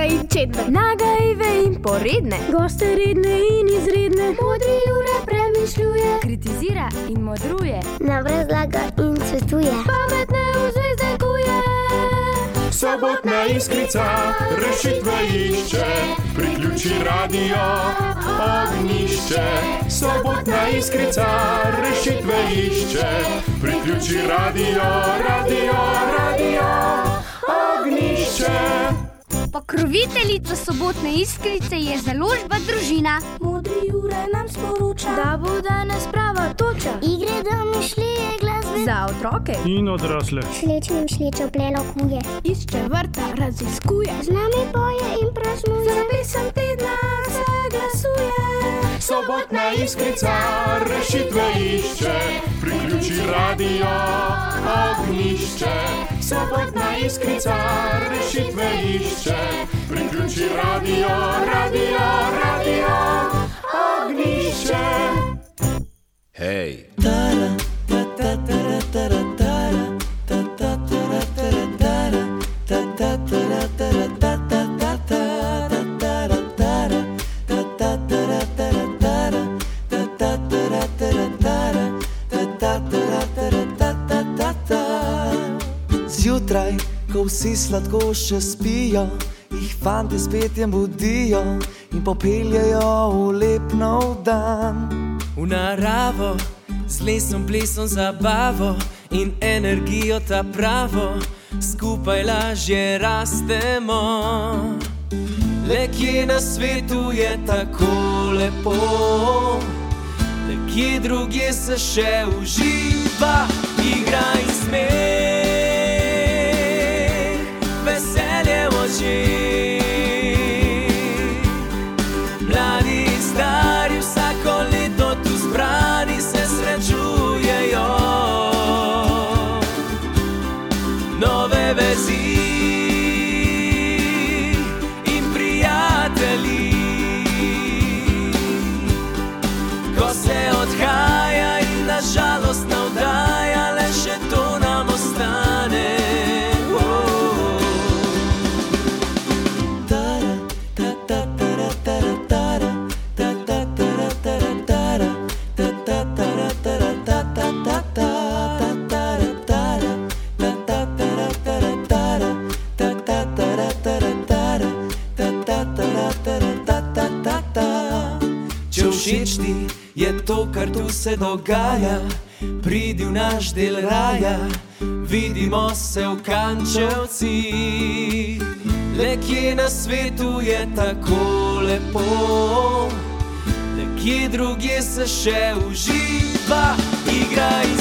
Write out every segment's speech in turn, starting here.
in čedne, nagajive in poredne, goste redne in izredne, modri Jure premišljuje, kritizira in modruje, nam razlaga in svetuje, pametne uzvezdekuje. Sobotna Iskrica rešitve išče, priključi radio Ognjišče. Sobotna Iskrica rešitve išče, priključi radio Ognjišče. Pokroviteljica Sobotne Iskrice je založba Družina. Modri Jure nam sporoča, da bo danes prava toča, igre, domišljije, glasbe za otroke In odrasle. Šlečnim šlečo plelo kuje, išče vrta, raziskuje, z nami poje in praznuje, za pesem tedna se glasuje. Sobotna Iskrica rešitve išče, priključi radio Ognjišče. Sobotna Iskrica rešitve išče, priključi radio Ognjišče. Hej! Zjutraj, ko vsi sladko še spijo, jih fanti s petjem budijo in popeljejo v lep nov dan. V naravo, z lesom, plesom, zabavo in energijo ta pravo, skupaj lažje rastemo. Le kje na svetu je tako lepo, le kje drugje se še uživa, igra in smeh. Mladi in stari vsako leto tu zbrani se srečujejo, nove vezi in prijatelji. Ko se odhaja in na žalost navdaja, le še to nam ostane. Všeč ti je to, kar tu se dogaja, pridi v naš del raja, vidimo se v Kančevcih. Le kje na svetu je tako lepo, le kje drugje se še uživa, igra in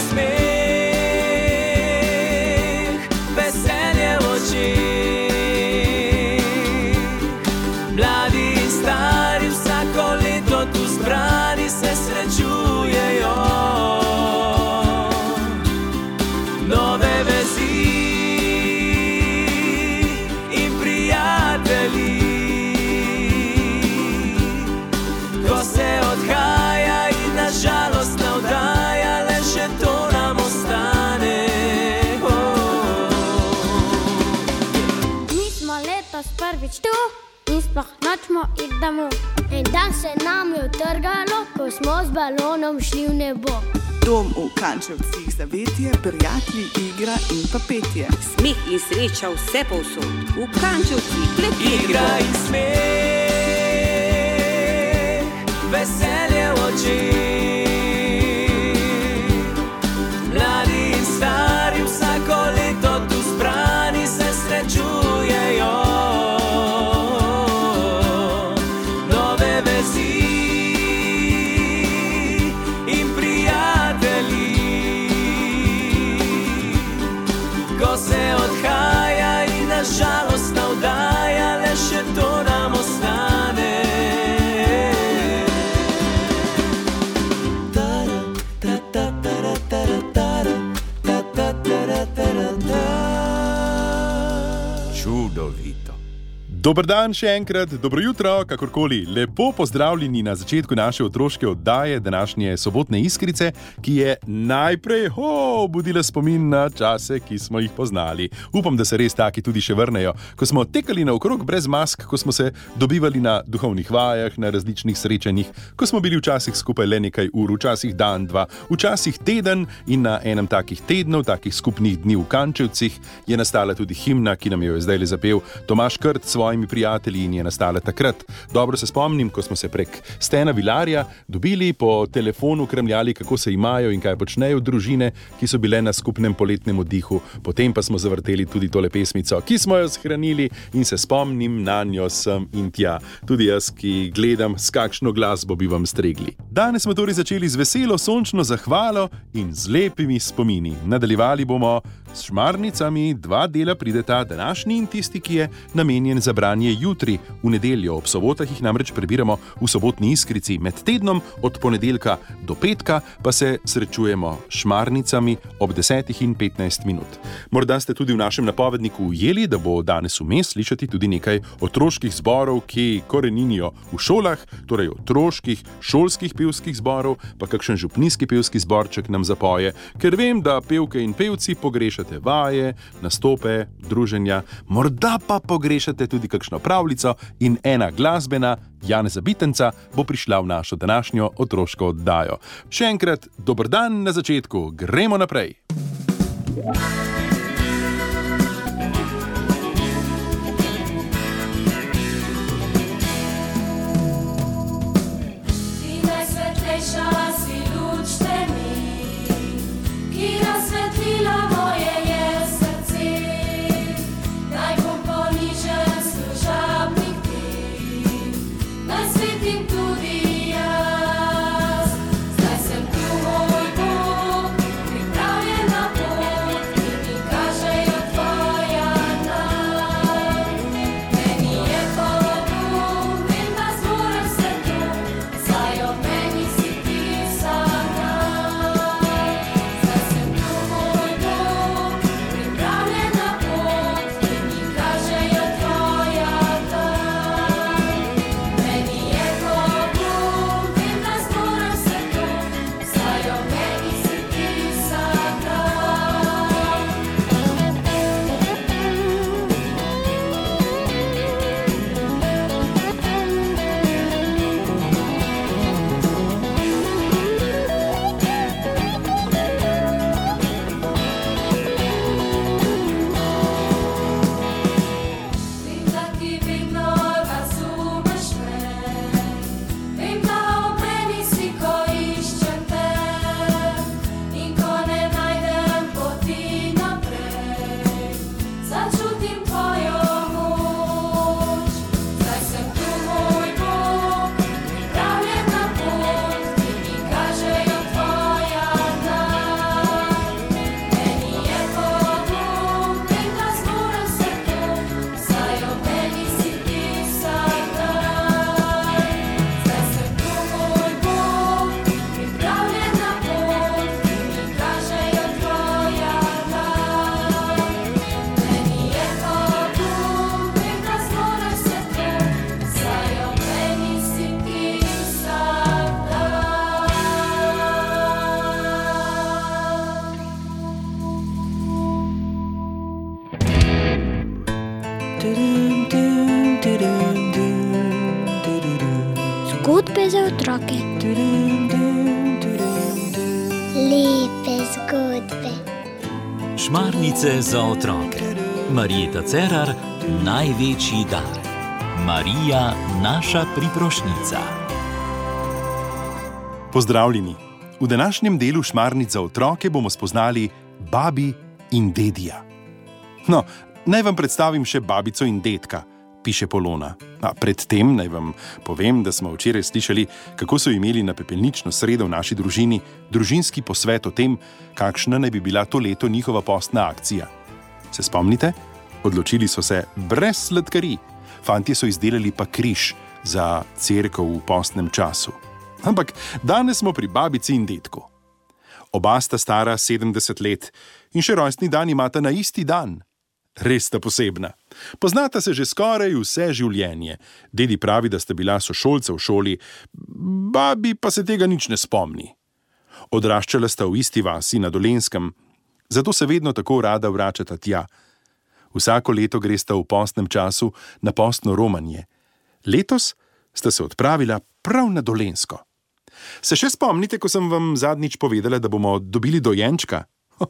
smeh, veselje v očeh. Mladi in stari vsako leto tu zbrani se srečujejo, nove vezi in prijatelji. Ko se odhaja in na žalost navdaja, le še to nam ostane. Mi smo letos prvič tu in sploh nočemo iti domov. En dan se nam je utrgalo, ko smo z balonom šli v nebo. Dom v Kančevcih, zavetje, prijatelji, igra in pa petje. Smeh in sreča vse povsod, v Kančevcih le igra in smeh, veselje v očeh. Mladi in stari vsako leto tu zbrani se srečujejo, nove vezi in prijatelji. Ko se odhaja in na žalost navdaja, le še to nam ostane. Dober dan še enkrat, dobro jutro, kakorkoli. Lepo pozdravljeni na začetku naše otroške oddaje, današnje sobotne iskrice, ki je najprej budila spomin na čase, ki smo jih poznali. Upam, da se res taki tudi še vrnejo, ko smo tekali naokrog brez mask, ko smo se dobivali na duhovnih vajah, na različnih srečanjih, ko smo bili včasih skupaj le nekaj ur, včasih dan, dva, včasih teden in na enem takih tednov, takih skupnih dni v Kančevcih je nastala tudi himna, ki nam jo je zdaj zapel Tomaž Krt svojimi prijatelji in je nastala takrat. Dobro se spomnim, ko smo se prek Stena Vilarja dobili, po telefonu kremljali, kako se imajo in kaj počnejo družine, ki so bile na skupnem poletnem oddihu. Potem pa smo zavrteli tudi tole pesmico, ki smo jo shranili in se spomnim na njo sem in tja. Tudi jaz, ki gledam, s kakšno glasbo bi vam stregli. Danes smo torej začeli z veselo sončno zahvalo in z lepimi spomini. Nadaljevali bomo s šmarnicami, 2 dela prideta, današnji in tisti, ki je namenjen za branje jutri, v nedeljo. Ob sobotah jih namreč prebiramo v sobotni iskrici. Med tednom od ponedeljka do petka pa se srečujemo s šmarnicami ob 10:15. Morda ste tudi v našem napovedniku ujeli, da bo danes vmes slišati tudi nekaj otroških zborov, ki koreninijo v šolah, torej otroških, šolskih pevskih zborov, pa kakšen župnijski pevski zborček nam zapoje, ker vem, da pevke in pevci pogrešate vaje, nastope, druženja, morda pa pogrešate tudi kakšno pravljico in ena glasbena, Janeza Bitenca, bo prišla v našo današnjo otroško oddajo. Še enkrat, dober dan na začetku, gremo naprej. Zgodbe za otroke. Lepe zgodbe. Šmarnice za otroke. Marjeta Cerar, največji dar. Marija, naša priprošnica. Pozdravljeni. V današnjem delu Šmarnic za otroke bomo spoznali babi in dedija. No, naj vam predstavim še babico in dedka, piše Polona. Predtem naj vam povem, da smo včeraj slišali, kako so imeli na pepelnično sredo v naši družini družinski posvet o tem, kakšna naj bi bila to leto njihova postna akcija. Se spomnite? Odločili so se brez sladkarij. Fantje so izdelali pa križ za cerkev v postnem času. Ampak danes smo pri babici in dedku. Oba sta stara 70 let in še rojstni dan imata na isti dan. Res sta posebna. Poznata se že skoraj vse življenje. Dedi pravi, da sta bila sošolca v šoli, babi pa se tega nič ne spomni. Odraščala sta v isti vasi na Dolenjskem, zato se vedno tako rada vračata tja. Vsako leto gresta v postnem času na postno romanje. Letos sta se odpravila prav na Dolenjsko. Se še spomnite, ko sem vam zadnjič povedala, da bomo dobili dojenčka?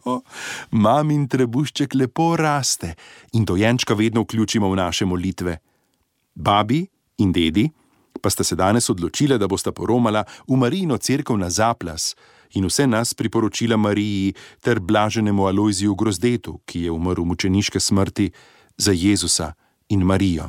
Mamin trebušček lepo raste in dojenčka vedno vključimo v naše molitve. Babi in dedi pa sta se danes odločila, da bosta poromala v Marijino cerkev na Zaplas in vse nas priporočila Mariji ter blaženemu Alojziju Grozdetu, ki je umrl mučeniške smrti za Jezusa in Marijo.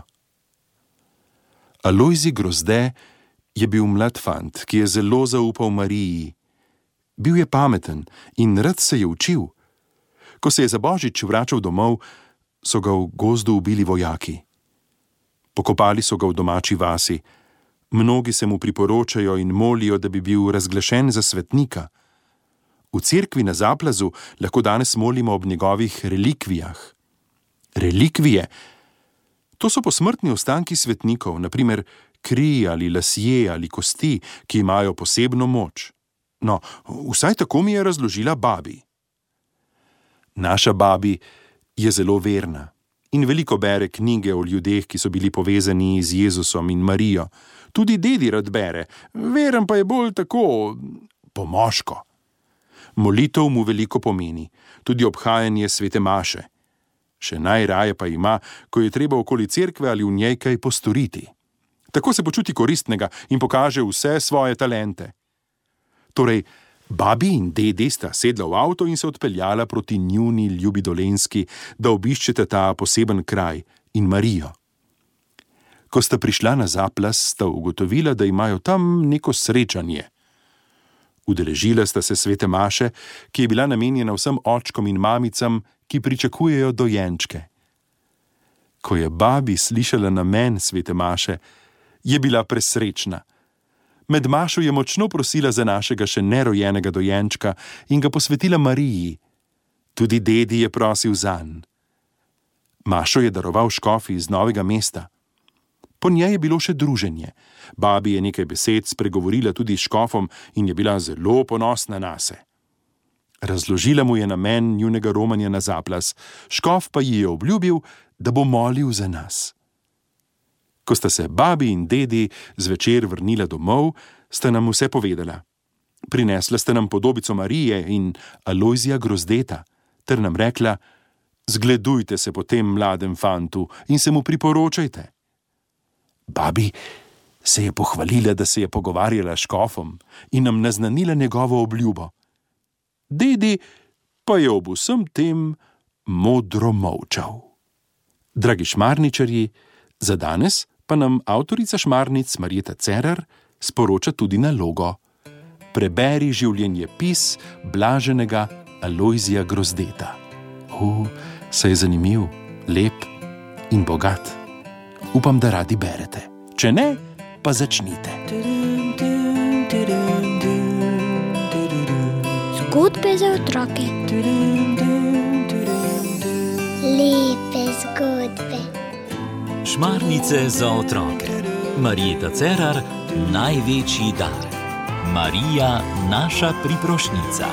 Alojzij Grozde je bil mlad fant, ki je zelo zaupal Mariji. Bil je pameten in rad se je učil. Ko se je za božič vračal domov, so ga v gozdu ubili vojaki. Pokopali so ga v domači vasi. Mnogi se mu priporočajo in molijo, da bi bil razglašen za svetnika. V cerkvi na Zaplazu lahko danes molimo ob njegovih relikvijah. Relikvije? To so posmrtni ostanki svetnikov, na primer kri ali lasje ali kosti, ki imajo posebno moč. No, vsaj tako mi je razložila babi. Naša babi je zelo verna in veliko bere knjige o ljudeh, ki so bili povezani z Jezusom in Marijo. Tudi dedi rad bere, veren pa je bolj tako pomoško. Molitev mu veliko pomeni, tudi obhajanje svete maše. Še najraje pa ima, ko je treba okoli cerkve ali v njej kaj postoriti. Tako se počuti koristnega in pokaže vse svoje talente. Torej, babi in dedi sta sedla v avto in se odpeljala proti njuni ljubi Dolenjski, da obiščete ta poseben kraj in Marijo. Ko sta prišla na Zaplas, sta ugotovila, da imajo tam neko srečanje. Udeležila sta se svete maše, ki je bila namenjena vsem očkom in mamicam, ki pričakujejo dojenčke. Ko je babi slišala namen svete maše, je bila presrečna. Med mašo je močno prosila za našega še nerojenega dojenčka in ga posvetila Mariji. Tudi dedi je prosil zanj. Mašo je daroval škof iz Novega mesta. Po njej je bilo še druženje. Babi je nekaj besed spregovorila tudi s škofom in je bila zelo ponosna nase. Razložila mu je namen njunega romanja na Zaplas, škof pa ji je obljubil, da bo molil za nas. Ko sta se babi in dedi zvečer vrnila domov, sta nam vse povedala. Prinesla sta nam podobico Marije in Alojzija Grozdeta, ter nam rekla: zgledujte se po tem mladem fantu in se mu priporočajte. Babi se je pohvalila, da se je pogovarjala s škofom in nam naznanila njegovo obljubo. Dedi pa je ob vsem tem modro molčal. Dragi šmarničarji, za danes pa nam avtorica šmarnic Marjeta Cerar sporoča tudi nalogo. Preberi življenjepis blaženega Alojzija Grozdeta. Saj je zanimiv, lep in bogat. Upam, da radi berete. Če ne, pa začnite. Zgodbe za otroke. Lepe zgodbe. Šmarnice za otroke. Marjeta Cerar, največji dar. Marija, naša priprošnica.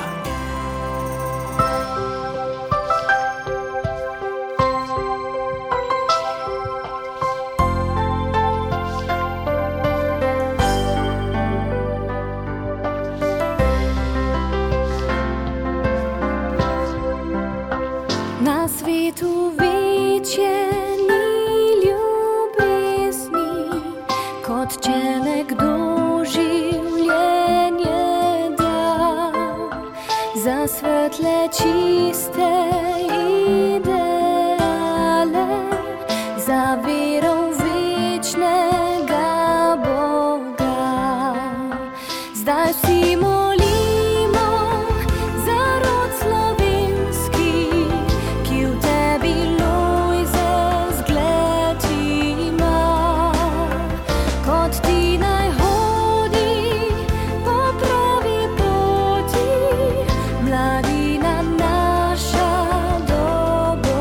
Na svetu večje ni ljubezni, kot če nekdo življenje da. Za svetle čiste ideale, za vero v večnega Boga. Zdaj vsi molimo za rod slovenski, ki v tebi Lojze zgled ima. Kot ti naj hodi po pravi poti, mladina naša do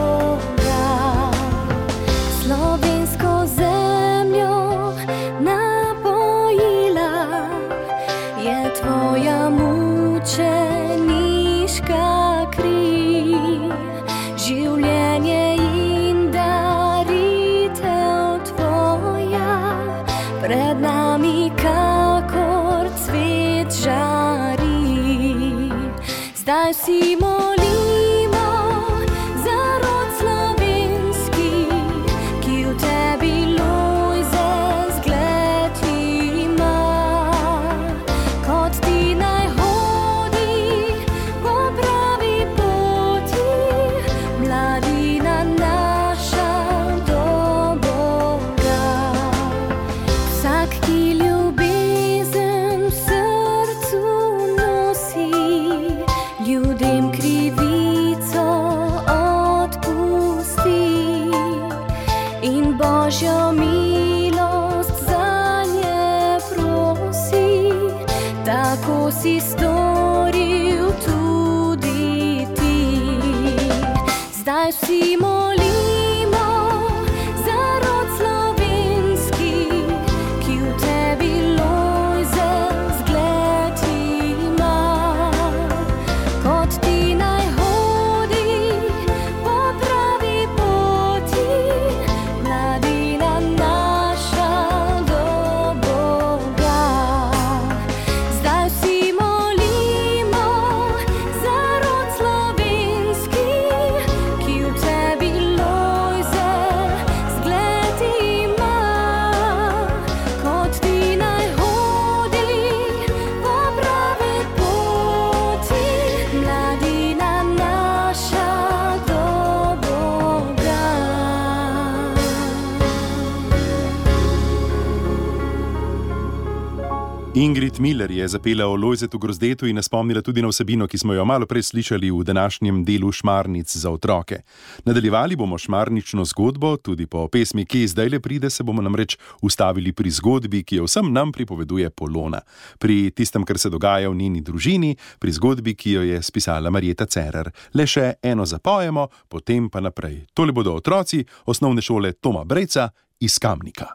vsi molimo za rod slovenski, ki v tebi Lojze zgled ima. Kot ti naj hodi po pravi poti, mladina naša do Boga. Vsak, ki ljubezen v srcu nosi, ljudem krivico odpusti in Božjo milost zanje prosi. Tako si storil tudi ti. Zdaj vsi molimo za rod slovenski, ki v tebi Lojze zgled ima. Kot ti naj hodi po pravi poti, mladina naša do Boga. Zdaj vsi molimo za rod slovenski, ki v tebi Lojze zgled ima. Kot ti naj hodi po pravi poti, mladina naša do Boga. Ingrid Miller je zapela o Lojzetu Grozdetu in nas spomnila tudi na vsebino, ki smo jo malo prej slišali v današnjem delu Šmarnic za otroke. Nadaljevali bomo šmarnično zgodbo, tudi po pesmi, ki zdajle pride, se bomo namreč ustavili pri zgodbi, ki jo vsem nam pripoveduje Polona. Pri tistem, kar se dogaja v njeni družini, pri zgodbi, ki jo je spisala Marjeta Cerar. Le še eno zapojemo, potem pa naprej. Tole bodo otroci osnovne šole Toma Brejca iz Kamnika.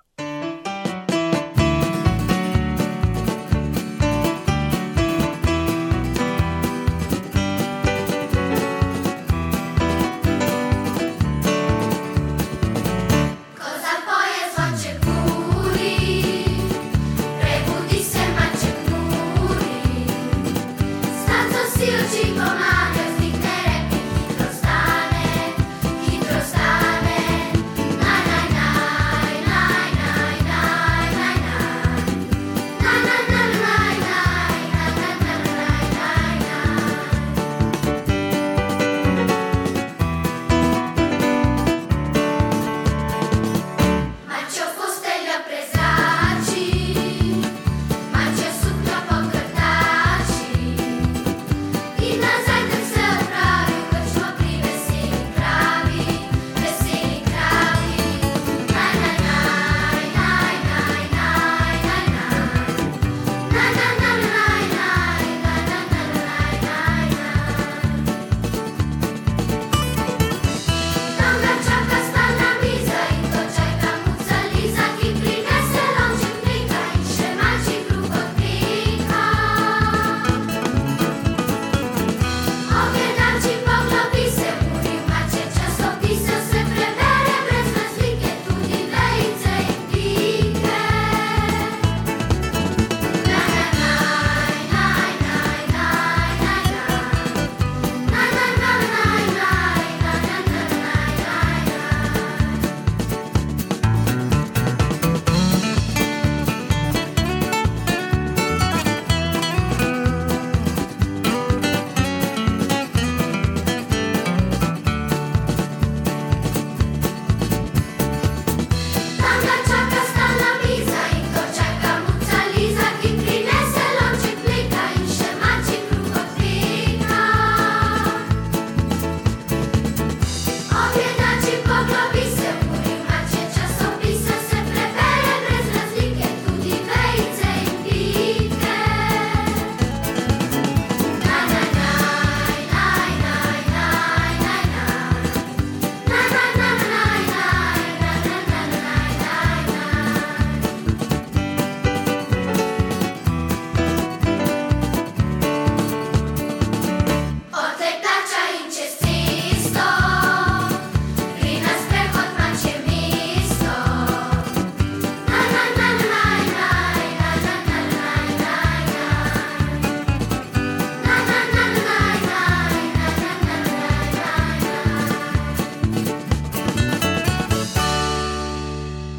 Ko zapoje zvonček uri, prebudi se maček muri. Stanco si oči pomaga, vznikne rep in hitro stane. Naj, naj, naj, naj, naj.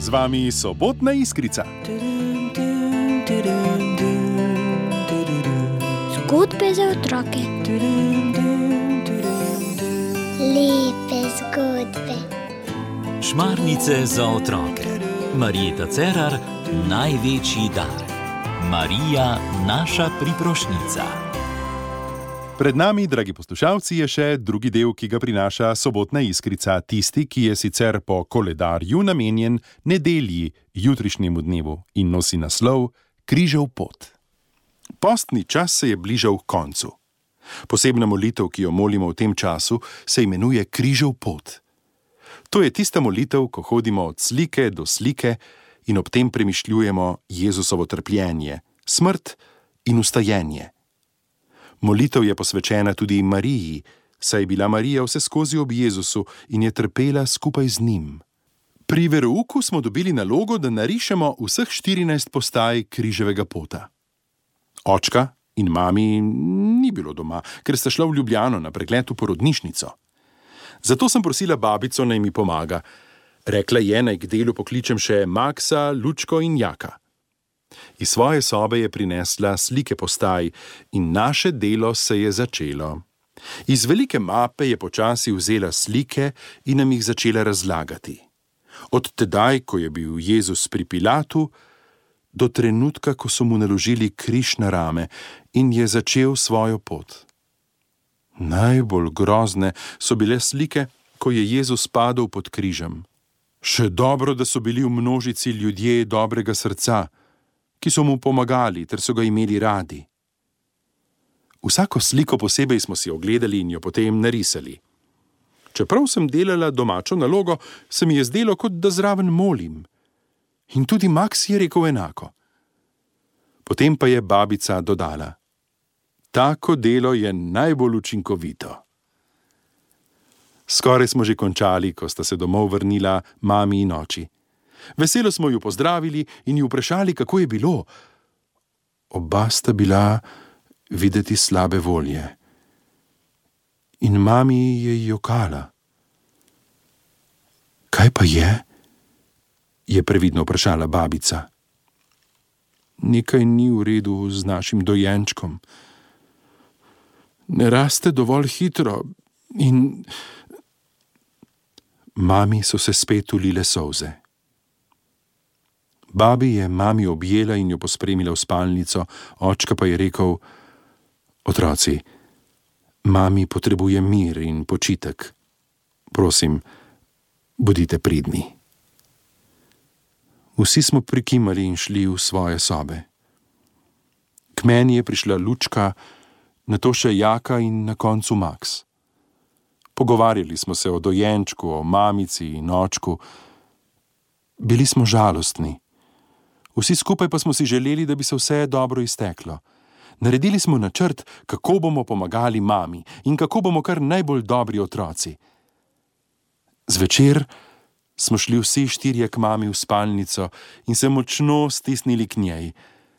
Z vami Sobotna iskrica. Zgodbe za otroke. Lepe zgodbe. Šmarnice za otroke. Marjeta Cerar, največji dar. Marija, naša priprošnica. Pred nami, dragi poslušalci, je še drugi del, ki ga prinaša Sobotna iskrica, tisti, ki je sicer po koledarju namenjen nedelji, jutrišnjemu dnevu in nosi naslov Križev pot. Postni čas se je bližal koncu. Posebna molitev, ki jo molimo v tem času, se imenuje Križev pot. To je tista molitev, ko hodimo od slike do slike in ob tem premišljujemo Jezusovo trpljenje, smrt in vstajenje. Molitev je posvečena tudi Mariji, saj je bila Marija vseskozi ob Jezusu in je trpela skupaj z njim. Pri verouku smo dobili nalogo, da narišemo vseh 14 postaj križevega pota. Očka in mami ni bilo doma, ker sta šla v Ljubljano na pregled v porodnišnico. Zato sem prosila babico, naj mi pomaga. Rekla je, naj k delu pokličem še Maksa, Lučko in Jaka. Iz svoje sobe je prinesla slike postaj in naše delo se je začelo. Iz velike mape je počasi vzela slike in nam jih začela razlagati. Od tedaj, ko je bil Jezus pri Pilatu, do trenutka, ko so mu naložili križ na rame in je začel svojo pot. Najbolj grozne so bile slike, ko je Jezus padel pod križem. Še dobro, da so bili v množici ljudje dobrega srca, ki so mu pomagali ter so ga imeli radi. Vsako sliko posebej smo si ogledali in jo potem narisali. Čeprav sem delala domačo nalogo, se mi je zdelo, kot da zraven molim. In tudi Maks je rekel enako. Potem pa je babica dodala: tako delo je najbolj učinkovito. Skoraj smo že končali, ko sta se domov vrnila mami in oči. Veselo smo ju pozdravili in ju vprašali, kako je bilo. Oba sta bila videti slabe volje. In mami je jokala. Kaj pa je? Je previdno vprašala babica. Nekaj ni v redu z našim dojenčkom. Ne raste dovolj hitro in... Mami so se spet ulile solze. Babi je mami objela in jo pospremila v spalnico, očka pa je rekel: otroci, mami potrebuje mir in počitek. Prosim, bodite pridni. Vsi smo prikimali in šli v svoje sobe. K meni je prišla Lučka, nato še Jaka in na koncu Maks. Pogovarjali smo se o dojenčku, o mamici in očku. Bili smo žalostni. Vsi skupaj pa smo si želeli, da bi se vse dobro izteklo. Naredili smo načrt, kako bomo pomagali mami in kako bomo kar najbolj dobri otroci. Zvečer smo šli vsi 4 k mami v spalnico in se močno stisnili k njej.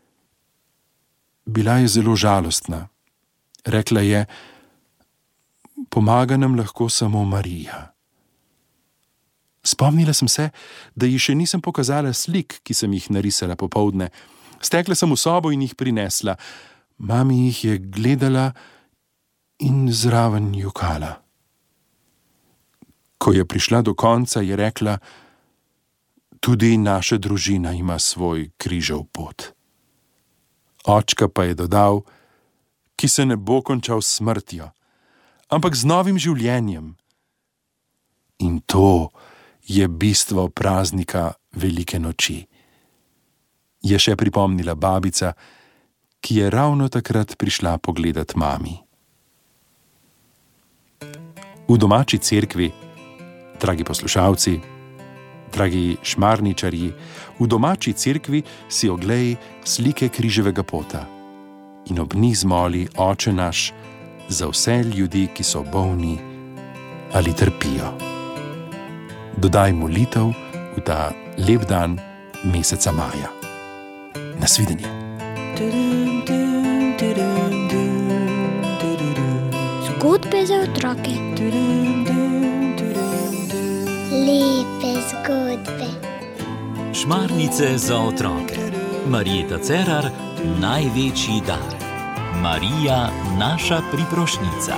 Bila je zelo žalostna. Rekla je: pomaga nam lahko samo Marija. Spomnila sem se, da ji še nisem pokazala slik, ki sem jih narisala popoldne. Stekla sem v sobo in jih prinesla. Mami jih je gledala in zraven jokala. Ko je prišla do konca, je rekla: tudi naša družina ima svoj križev pot. Očka pa je dodal: ki se ne bo končal s smrtjo, ampak z novim življenjem. In to je bistvo praznika Velike noči, je še pripomnila babica, ki je ravno takrat prišla pogledat mami. V domači cerkvi, dragi poslušalci, dragi šmarničarji, v domači cerkvi si oglej slike križevega pota in ob njih zmoli Oče naš za vse ljudi, ki so bolni ali trpijo. Dodaj molitev v ta lep dan meseca maja. Nasvidenje. Zgodbe za otroke. Lepe zgodbe. Šmarnice za otroke. Marjeta Cerar, največji dar. Marija, naša priprošnica.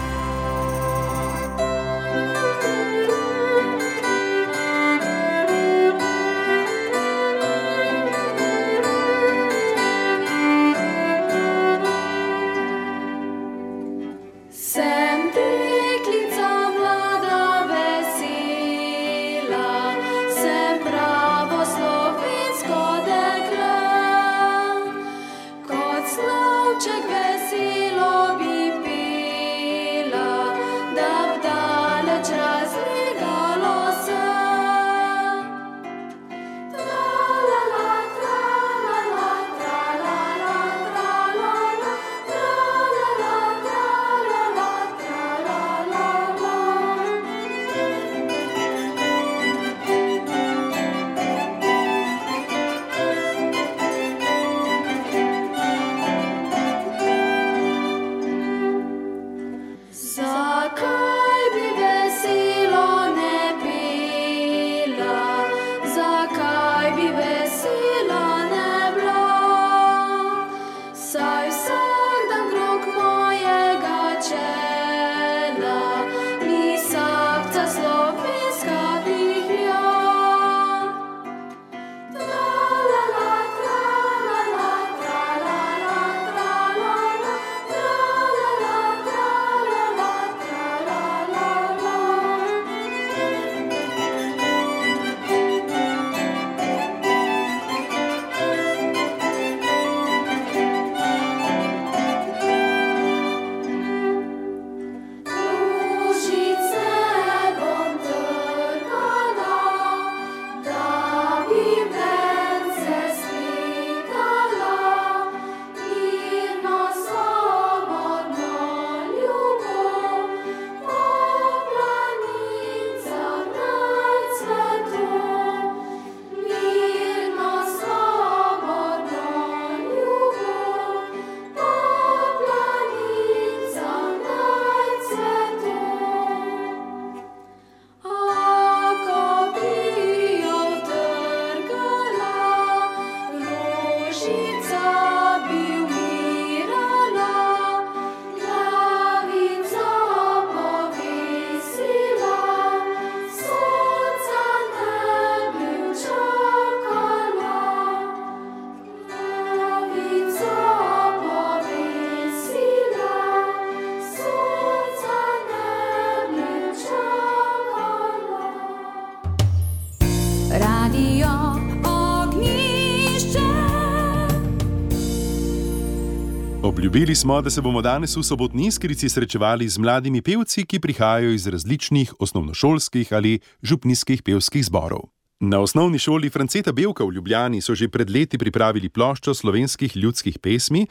Obljubili smo, da se bomo danes v Sobotni Iskrici srečevali z mladimi pevci, ki prihajajo iz različnih osnovnošolskih ali župnijskih pevskih zborov. Na osnovni šoli Franceta Bevka v Ljubljani so že pred leti pripravili ploščo slovenskih ljudskih pesmi,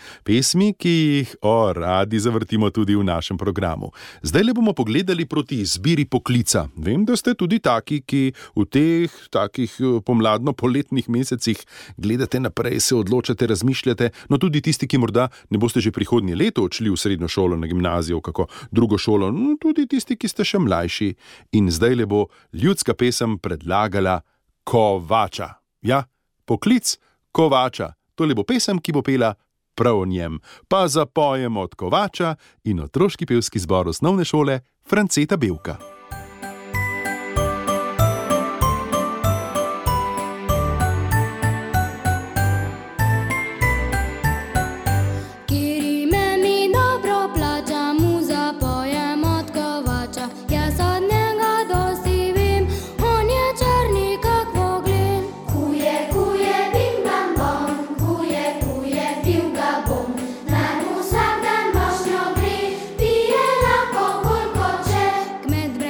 ki jih radi zavrtimo tudi v našem programu. Zdaj le bomo pogledali proti izbiri poklica. Vem, da ste tudi taki, ki v teh takih pomladno-poletnih mesecih gledate naprej, se odločate, razmišljate, no tudi tisti, ki morda ne boste že prihodnje leto odšli v srednjo šolo, na gimnazijo, kako drugo šolo, no tudi tisti, ki ste še mlajši. In zdaj le bo ljudska pesem predlagala Kovača. Ja, poklic kovača. Tole bo pesem, ki bo pela prav o njem. Pa zapojemo od Kovača in otroški pevski zbor osnovne šole Franceta Bevka. Med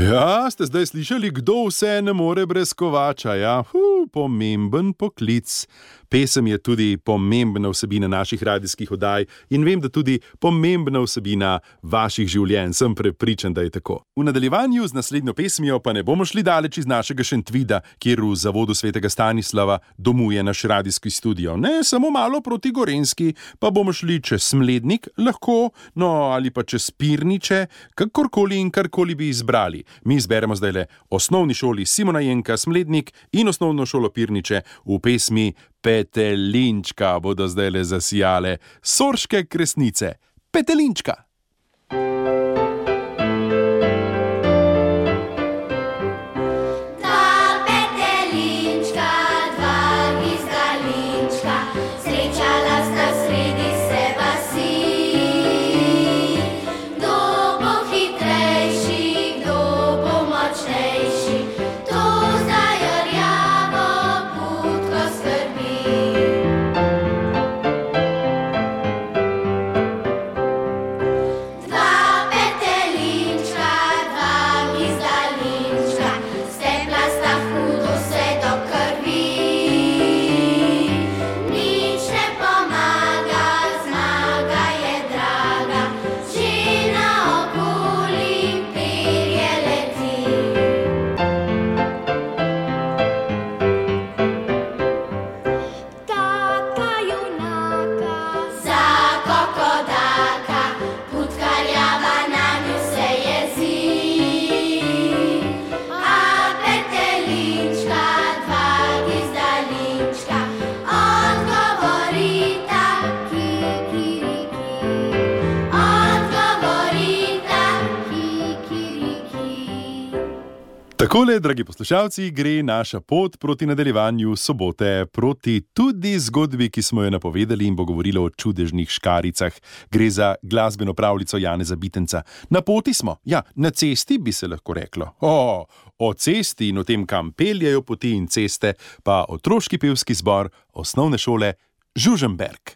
Ja, ste zdaj slišali, kdo vse ne more brez kovača, ja? Pomemben poklic. Pesem je tudi pomembna vsebina naših radijskih oddaj in vem, da tudi pomembna vsebina vaših življenj. Sem prepričan, da je tako. V nadaljevanju z naslednjo pesmijo pa ne bomo šli daleč iz našega Šentvida, kjer v Zavodu svetega Stanislava domuje naš radijski studio. Ne, samo malo proti Gorenjski, pa bomo šli čez Smlednik, lahko, no ali pa čez Pirniče, kakorkoli in karkoli bi izbrali. Mi izberemo zdajle osnovni šoli Simona Jenka Smlednik in osnovno šolo Pirniče v pesmi Petelinčka bodo zdajle zasijale sorške kresnice. Petelinčka! Takole, dragi poslušalci, gre naša pot proti nadaljevanju sobote, proti tudi zgodbi, ki smo jo napovedali in bo govorila o čudežnih škaricah. Gre za glasbeno pravljico Janeza Bitenca. Na poti smo, ja, na cesti bi se lahko reklo. O cesti in o tem, kam peljejo poti in ceste, pa otroški pevski zbor osnovne šole Žužemberk.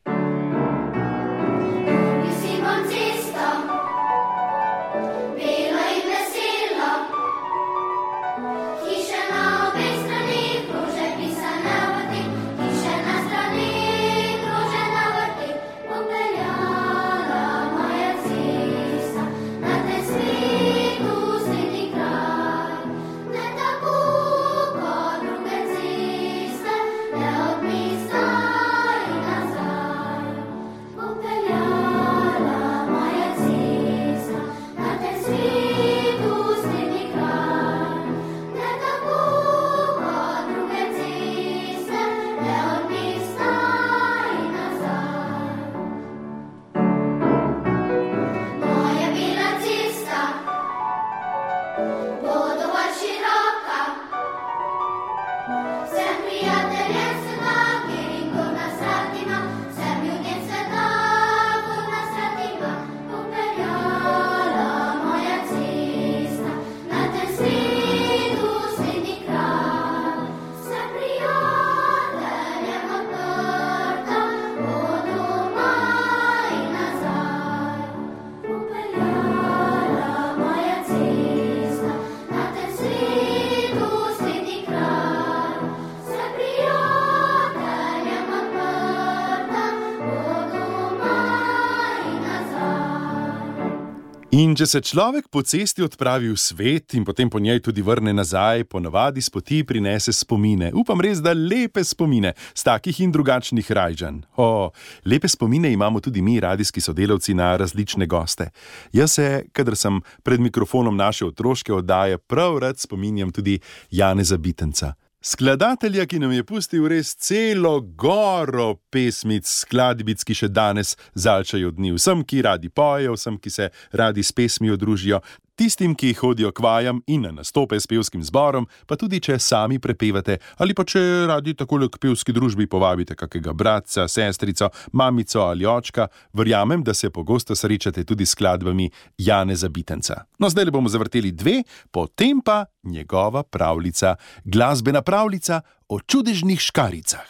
In če se človek po cesti odpravi v svet in potem po njej tudi vrne nazaj, ponavadi s poti prinese spomine. Upam res, da lepe spomine z takih in drugačnih rajžanj. Lepe spomine imamo tudi mi, radijski sodelavci, na različne goste. Jaz se, kadar sem pred mikrofonom naše otroške oddaje, prav rad spominjam tudi Janeza Bitenca. Skladatelja, ki nam je pustil res celo goro pesmic, skladbic, ki še danes zalčajo dni. Vsem, ki radi pojejo, vsem, ki se radi s pesmijo družijo, tistim, ki hodijo k vajam in na nastope s pevskim zborom, pa tudi če sami prepevate ali pa če radi takole k pevski družbi povabite kakega bratca, sestrico, mamico ali očka, verjamem, da se pogosto srečate tudi s skladbami Janeza Bitenca. No, zdaj bomo zavrteli dve, potem pa njegova pravljica, glasbena pravljica o čudežnih škaricah.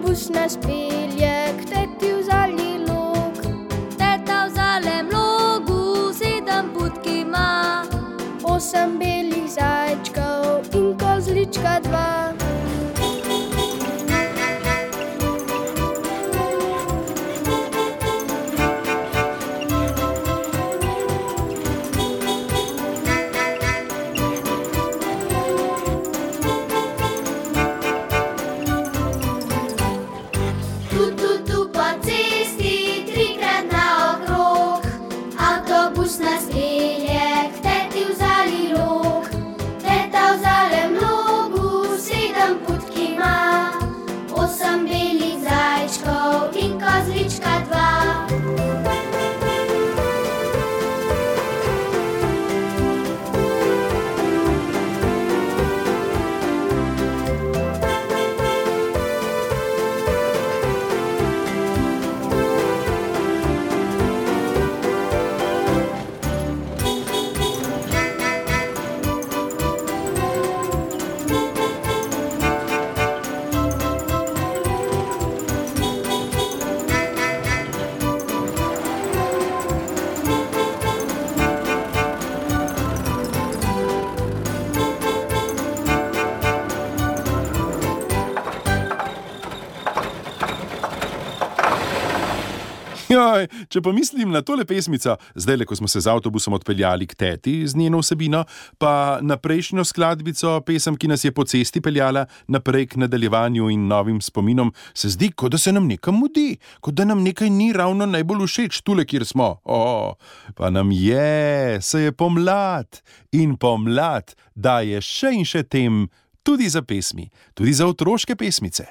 Avtobus nas pelje k teti v zali log. Teta v zalem logu 7 putk ima, 8 belih zajčkov in kozlička 2. Joj, če pomislim na tole pesmico, zdajle, ko smo se z avtobusom odpeljali k teti z njeno vsebino, pa na prejšnjo skladbico, pesem, ki nas je po cesti peljala naprej k nadaljevanju in novim spominom, se zdi, kot da se nam nekam mudi, kot da nam nekaj ni ravno najbolj všeč tule, kjer smo. Pa nam je, se je pomlad in pomlad daje še in še tem, tudi za pesmi, tudi za otroške pesmice.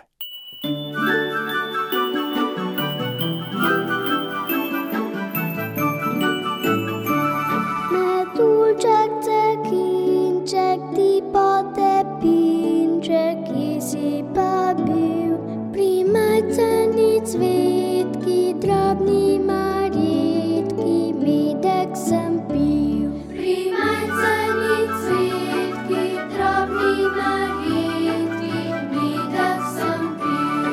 Cvetki, drobni marjetki, medek sem pil. Pri majceni cvetki, drobni marjetki, medek sem pil.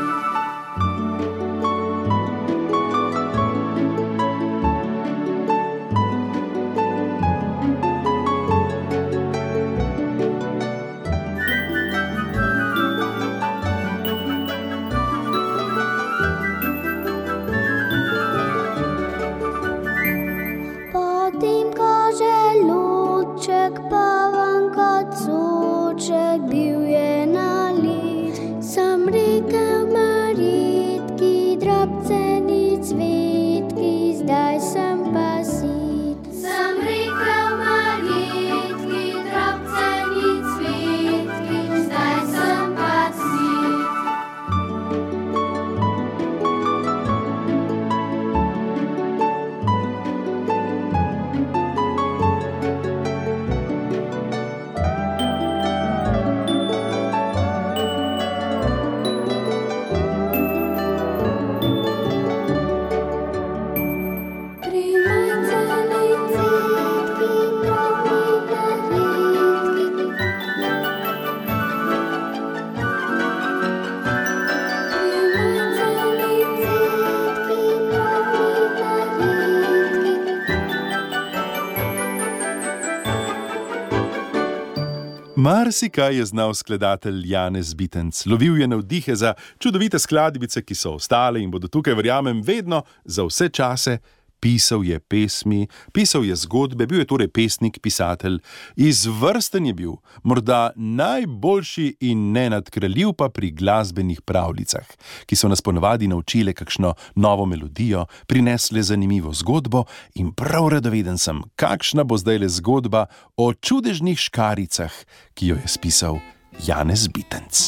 Marsikaj je znal skladatelj Janez Bitenc. Lovil je navdihe za čudovite skladbice, ki so ostale in bodo tukaj, verjamem, vedno za vse čase. Pisal je pesmi, pisal je zgodbe, bil je torej pesnik, pisatelj. Izvrsten je bil, morda najboljši in nenadkraljiv pa pri glasbenih pravljicah, ki so nas ponavadi naučile kakšno novo melodijo, prinesle zanimivo zgodbo in prav radoveden sem, kakšna bo zdajle zgodba o čudežnih škaricah, ki jo je spisal Janez Bitenc.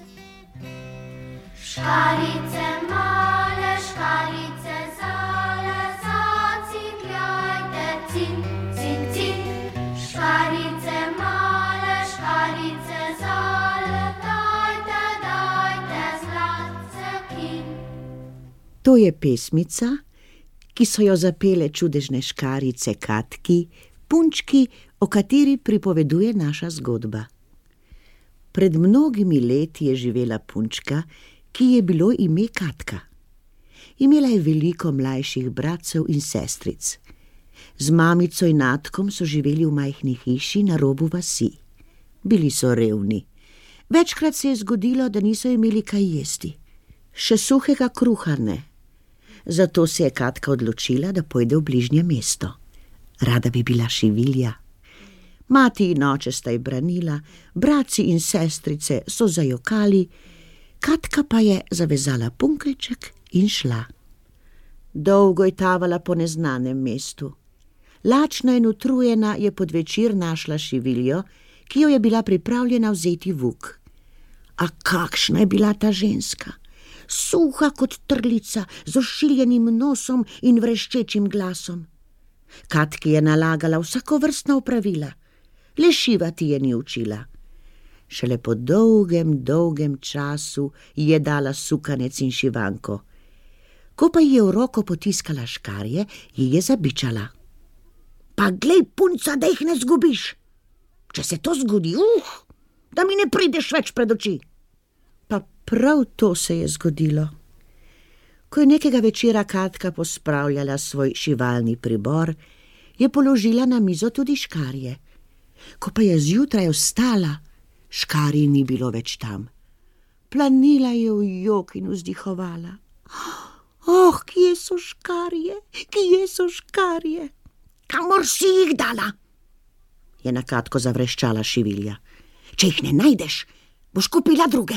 Škarice male, škarice zale, zacikljajte cin, cin, cin. Škarice male, škarice zale, dajte, dajte zlatce kin. To je pesmica, ki so jo zapele čudežne škarice Katki, punčki, o kateri pripoveduje naša zgodba. Pred mnogimi leti je živela punčka, ki je bilo ime Katka. Imela je veliko mlajših bratcev in sestric. Z mamico in atkom so živeli v majhni hiši na robu vasi. Bili so revni. Večkrat se je zgodilo, da niso imeli kaj jesti. Še suhega kruha ne. Zato se je Katka odločila, da pojde v bližnje mesto. Rada bi bila šivilja. Mati in oče sta ji branila, bratci in sestrice so zajokali, Katka pa je zavezala punkelček in šla. Dolgo je tavala po neznanem mestu. Lačna in utrujena je pod večer našla šiviljo, ki jo je bila pripravljena vzeti vuk. A kakšna je bila ta ženska? Suha kot trlica, z ošiljenim nosom in vreščečim glasom. Katki je nalagala vsakovrstna opravila, le šivati je ni učila. Šele po dolgem času je dala sukanec in šivanko. Ko pa ji je v roko potiskala škarje, ji je zabičala. Pa glej, punca, da jih ne zgubiš. Če se to zgodi, da mi ne prideš več pred oči. Pa prav to se je zgodilo. Ko je nekega večera Katka pospravljala svoj šivalni pribor, je položila na mizo tudi škarje. Ko pa je zjutraj vstala, škarji ni bilo več tam. Planila je v jok in vzdihovala. Kje so škarje? Kje so škarje? Kamor si jih dala? Je na Katko zavreščala šivilja. Če jih ne najdeš, boš kupila druge.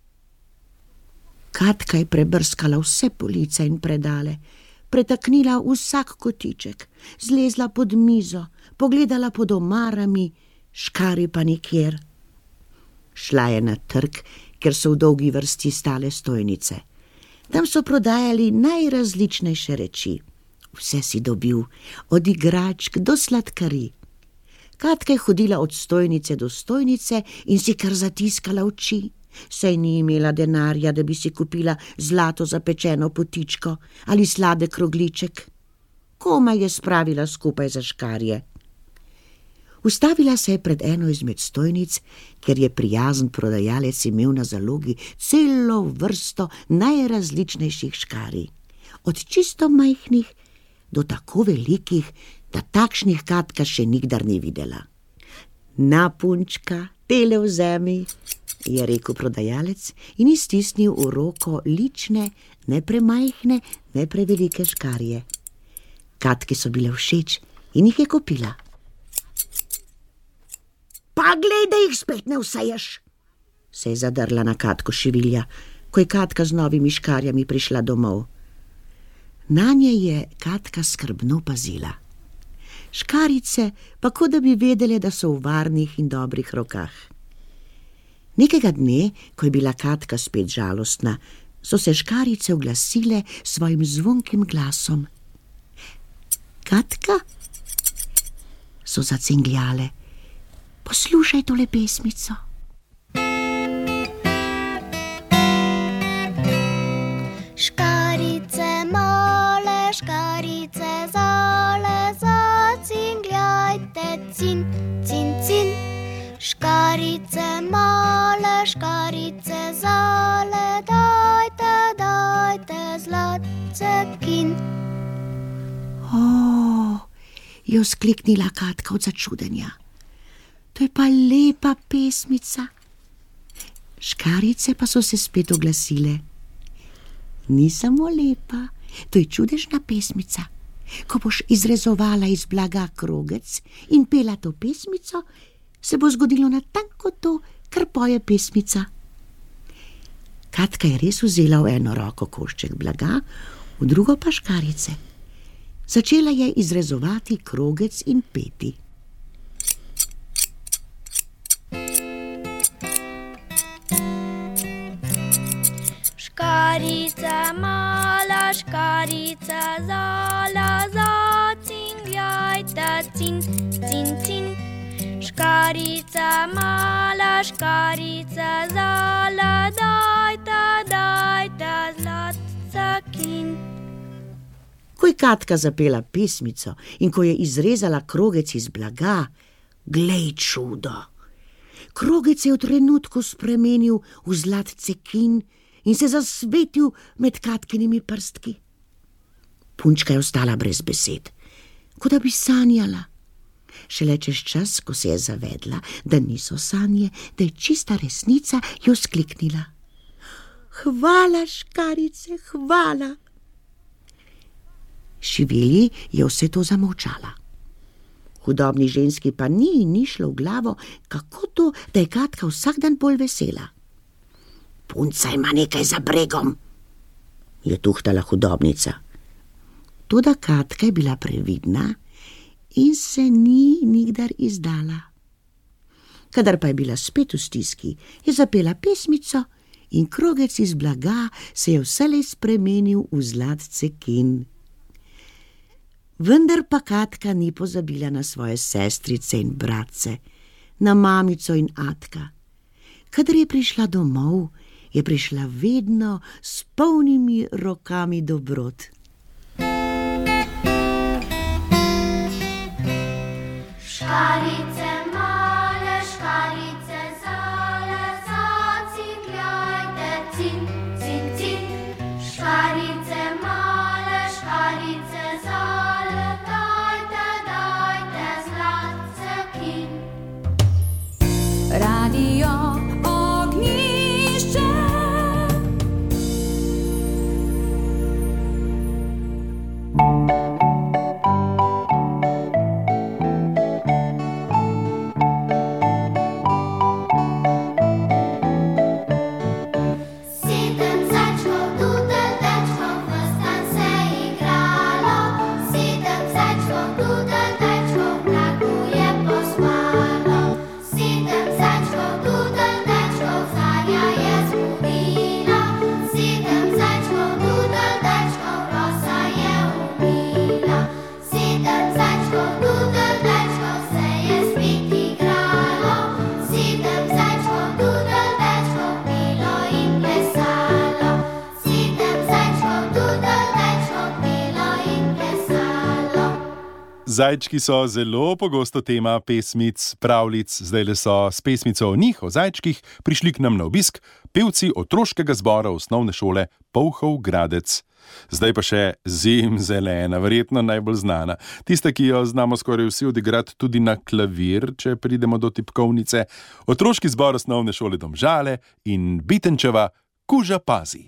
Katka je prebrskala vse police in predale, pretaknila vsak kotiček, zlezla pod mizo, pogledala pod omarami, škarji pa nikjer. Šla je na trg, kjer so v dolgi vrsti stale stojnice. Tam so prodajali najrazličnejše reči. Vse si dobil, od igračk do sladkarij. Katka je hodila od stojnice do stojnice in si kar zatiskala oči. Saj ni imela denarja, da bi si kupila zlato zapečeno potičko ali sladek rogliček. Komaj je spravila skupaj za škarje. Ustavila se je pred eno izmed stojnic, ker je prijazen prodajalec imel na zalogi celo vrsto najrazličnejših škarij. Od čisto majhnih do tako velikih, da takšnih Katka še nikdar ni videla. Na, punčka, tele vzemi, je rekel prodajalec in iztisnil v roko lične, ne premajhne, ne prevelike škarje. Katki so bile všeč in jih je kupila. Pa glej, da jih spet ne vseješ, se je zadrla na Katko šivilja, ko je Katka z novimi škarjami prišla domov. Nanje je Katka skrbno pazila. Škarjice pa kot da bi vedele, da so v varnih in dobrih rokah. Nekega dne, ko je bila Katka spet žalostna, so se škarjice oglasile s svojim zvonkim glasom. Katka, so zacingljale, poslušaj tole pesmico. Škarice male, škarice zale, zacingljajte cin, cin, cin. Škarice male, škarice zale, dajte, dajte zlatce kin. Je vzkliknila Katka od začudenja. To je pa lepa pesmica. Škarjice pa so se spet oglasile. Ni samo lepa, to je čudežna pesmica. Ko boš izrezovala iz blaga krogec in pela to pesmico, se bo zgodilo natanko to, kar poje pesmica. Katka je res vzela v eno roko košček blaga, v drugo pa škarjice. Začela je izrezovati krogec in peti. Škarica mala, škarica zala, zacingljajte cin, cin, cin. Škarica mala, škarica zala, dajte, dajte zlatce kin. Ko je Katka zapela pesmico in ko je izrezala krogec iz blaga, glej čudo. Krogec je v trenutku spremenil v zlatce kin in se zasvetil med Katkinimi prstki. Punčka je ostala brez besed, kot da bi sanjala. Šele čez čas, ko se je zavedla, da niso sanje, da je čista resnica, jo skliknila. Hvala, škarice, hvala. Šiveli je vse to zamolčala. Hudobni ženski pa ni šlo v glavo, kako to, da je Katka vsak dan bolj vesela. Punca ima nekaj za bregom, je tuhtala hudobnica. Toda Katka je bila previdna in se ni nikdar izdala. Kadar pa je bila spet v stiski, je zapela pesmico in krogec iz blaga se je vselej spremenil v zlat cekin. Vendar pa Katka ni pozabila na svoje sestrice in bratce, na mamico in Atka. Kadar je prišla domov, je prišla vedno s polnimi rokami dobrot. Škarice male, škarice zale, zacikljajte, cink, cink, cink. Škarice male, škarice zale, dajte, dajte zlat cekin. Radio Ognjišče. Zajčki so zelo pogosto tema pesmic, pravljic, zdajle so s pesmico o njih, o zajčkih, prišli k nam na obisk pevci otroškega zbora osnovne šole Polhov Gradec. Zdaj pa še Zimzelena, verjetno najbolj znana. Tista, ki jo znamo skoraj vsi odigrati tudi na klavir, če pridemo do tipkovnice. Otroški zbor osnovne šole Domžale in Bitenčeva Kuža pazi.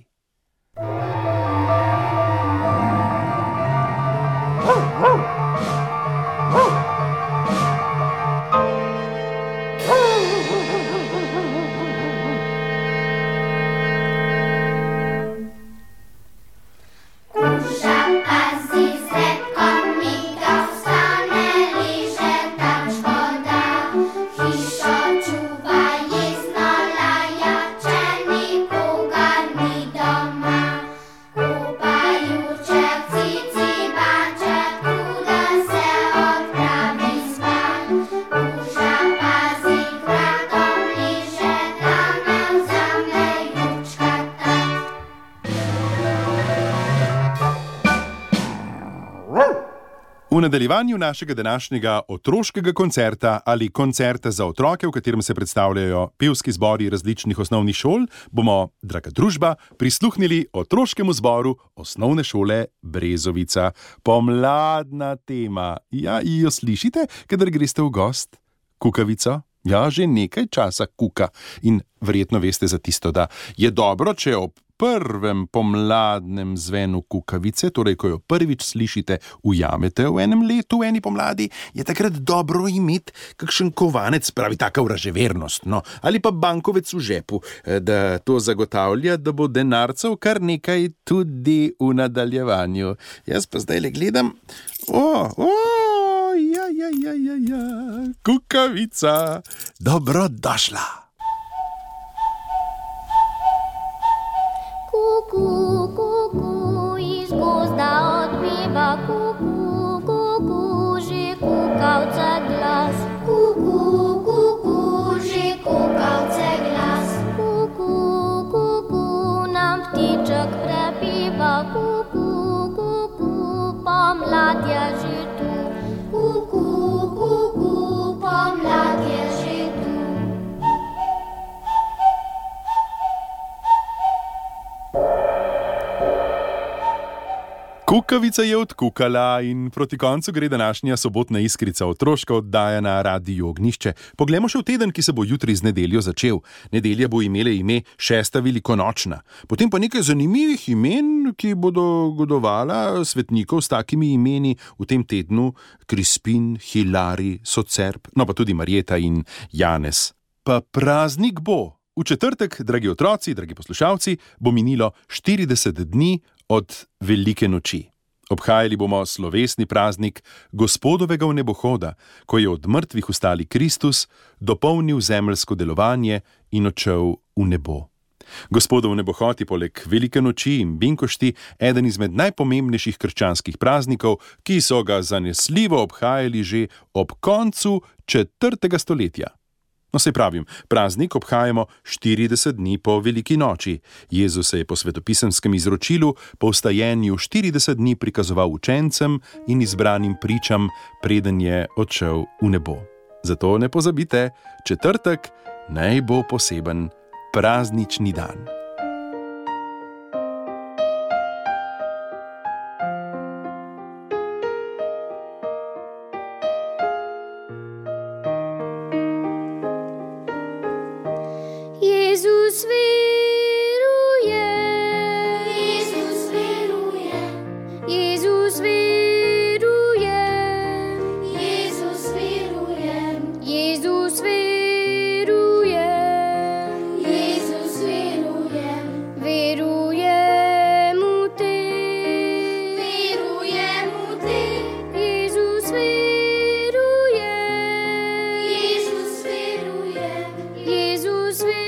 V nadaljevanju našega današnjega otroškega koncerta ali koncerta za otroke, v katerem se predstavljajo pevski zbori različnih osnovnih šol, bomo, draga družba, prisluhnili otroškemu zboru osnovne šole Brezovica. Pomladna tema. Ja, jo slišite, kadar greste v gost? Kukavico? Ja, že nekaj časa kuka. In verjetno veste za tisto, da je dobro, če ob prvem pomladnem zvenu kukavice, torej ko jo prvič slišite, ujamete v enem letu, v eni pomladi, je takrat dobro imeti kakšen kovanec, pravi taka vraževernost, no, ali pa bankovec v žepu, da to zagotavlja, da bo denarcev kar nekaj tudi v nadaljevanju. Jaz pa zdaj le gledam, kukavica, dobrodošla. Kuku, kuku, iz gozda odpeva kuku, kuku, že kukavce glas. Kuku, kuku, že kukavce glas. Kuku, kuku, nam ptiček prepiva kuku, kuku, pomlad je že tu. Kuku, kuku, pomlad je že tu. Kukavica je odkukala in proti koncu gre današnja sobotna iskrica, otroška oddaja na Radiu Ognjišče. Poglejmo še v teden, ki se bo jutri z nedeljo začel. Nedelja bo imela ime 6. velikonočna. Potem pa nekaj zanimivih imen, ki bodo godovala svetnikov s takimi imeni v tem tednu: Krispin, Hilari, Socerb, no pa tudi Marjeta in Janez. Pa praznik bo. V četrtek, dragi otroci, dragi poslušalci, bo minilo 40 dni od Velike noči. Obhajali bomo slovesni praznik Gospodovega vnebohoda, ko je od mrtvih vstali Kristus, dopolnil zemeljsko delovanje in odšel v nebo. Gospodov vnebohod je poleg Velike noči in binkošti eden izmed najpomembnejših krščanskih praznikov, ki so ga zanesljivo obhajali že ob koncu 4. stoletja. No, saj pravim, praznik obhajamo 40 dni po Veliki noči. Jezus se je po svetopisemskem izročilu po vstajenju 40 dni prikazoval učencem in izbranim pričam, preden je odšel v nebo. Zato ne pozabite, četrtek naj bo poseben praznični dan. Jezus veruje, Jezus veruje, Jezus veruje, Jezus veruje, Jezus veruje, Jezus veruje, veruje mu te, veruje mu te, Jezus veruje, Jezus veruje, Jezus veruje.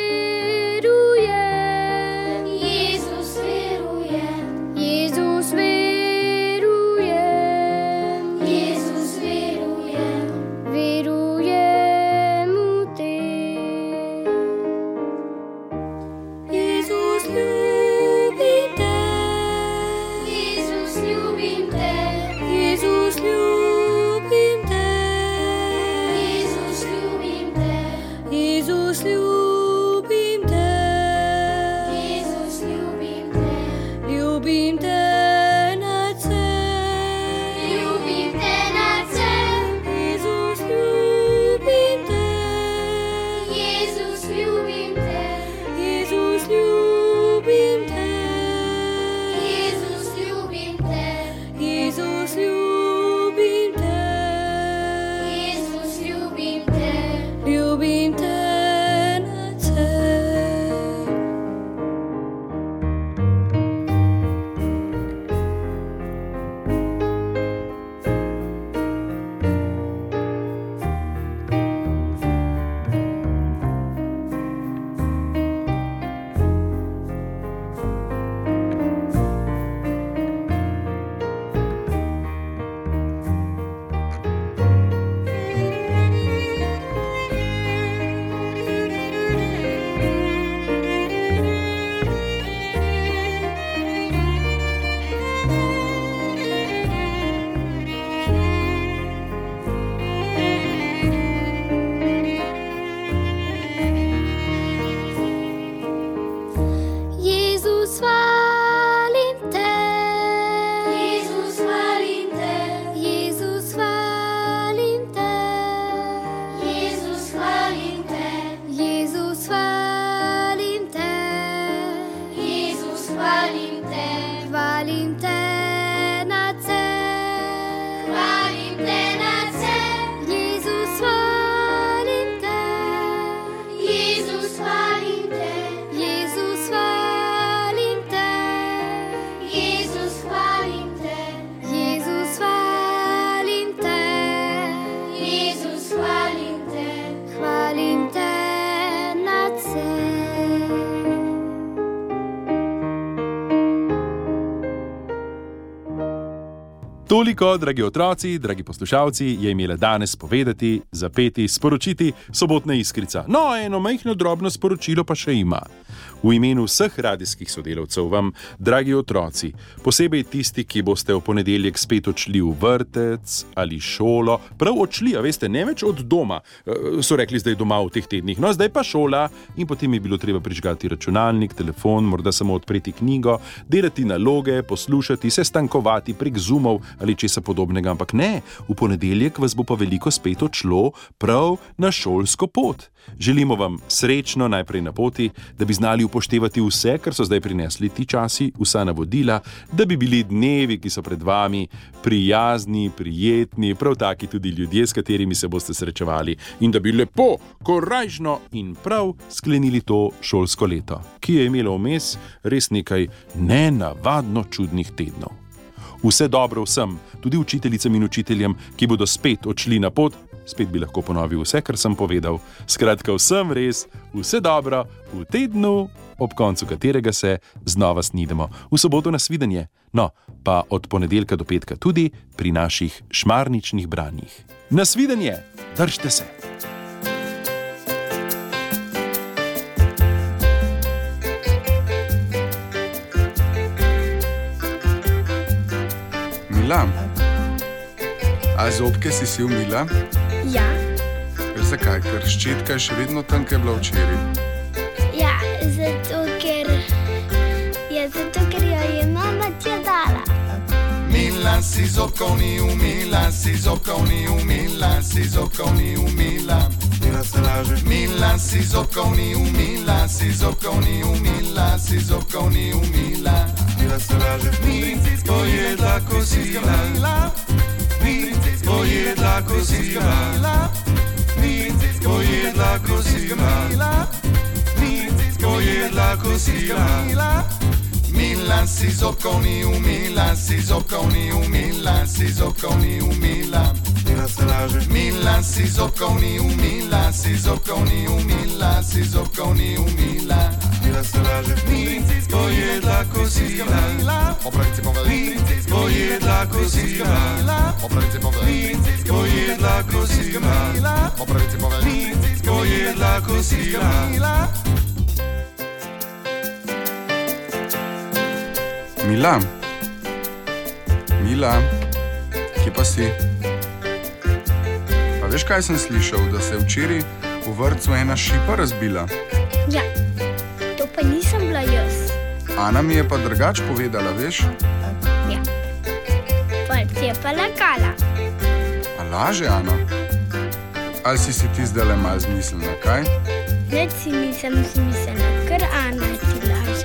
Toliko, dragi otroci, dragi poslušalci, je imela danes povedati, zapeti, sporočiti Sobotna iskrica. No, eno majhno drobno sporočilo pa še ima. V imenu vseh radijskih sodelavcev vam, dragi otroci, posebej tisti, ki boste v ponedeljek spet odšli v vrtec ali šolo, prav odšli, a veste, ne več od doma, so rekli zdaj doma v teh tednih, no zdaj pa šola in potem je bilo treba prižgati računalnik, telefon, morda samo odpreti knjigo, delati naloge, poslušati, se stankovati prek Zoomov ali česa podobnega, ampak ne, v ponedeljek vas bo pa veliko spet odšlo prav na šolsko pot. Želimo vam srečno najprej na poti, da bi znali upoštevati vse, kar so zdaj prinesli ti časi, vsa navodila, da bi bili dnevi, ki so pred vami, prijazni, prijetni, prav taki tudi ljudje, s katerimi se boste srečevali in da bi lepo, korajžno in prav sklenili to šolsko leto, ki je imelo vmes res nekaj nenavadno čudnih tednov. Vse dobro vsem, tudi učiteljicam in učiteljem, ki bodo spet odšli na pot, spet bi lahko ponovil vse, kar sem povedal. Skratka, vsem res vse dobro v tednu, ob koncu katerega se znova snidemo. V soboto nasvidenje, no, pa od ponedeljka do petka tudi pri naših šmarničnih branjih. Nasvidenje, držite se! Mila, a zobke si umila? Ja. Zakaj? Ker ščetka je še vedno tam, kjer je bila včeraj. Ja, zato ker jo je mama tja dala. Mila si zobkov ni umila, si zobkov ni umila, si zobkov ni umila. Mila se laže. Mila si zobkov ni umila, si zobkov ni umila, si zobkov ni umila. Mila se laže. Pojedla kosila, pojedla kosila, pojedla kosila, pojedla kosila. Mila si zobkov ni umila, si zobkov ni umila, si zobkov ni umila. Mila se laže. Mila si zobkov ni umila, si zobkov ni umila, si zobkov ni umila. Mila se laže. Pojedla kosila, popravici povej. Pojedla kosila, popravici povej. Pojedla kosila, popravici povej. Pojedla kosila. Mila, Mila, kje pa si? Pa veš, kaj sem slišal, da se je včeraj v vrtcu ena šipa razbila? Ja, to pa nisem bila jaz. Ana mi je pa drugače povedala, veš? Ja, pa ti je pa lagala. A laže, Ana? Ali si ti zdajle malo zmislila, kaj? Nič si nisem zmislila, ker Ana ti laže.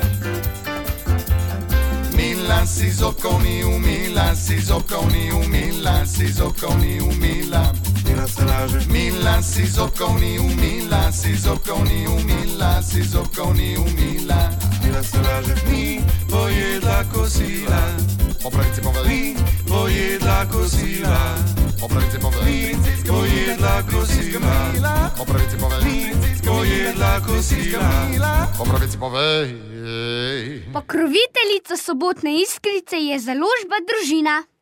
Mila si zobkov ni umila, si zobkov ni umila, si zobkov ni umila. Mila se laže. Mila si zobkov ni umila, si zobkov ni umila, si zobkov ni umila. Mila se laže. Ni pojedla kosila, popravici povej. Pojedla kosila, popravici povej. Pojedla kosila, popravici povej. Pojedla kosila, popravici povej. Pokroviteljica Sobotne iskrice je založba Družina.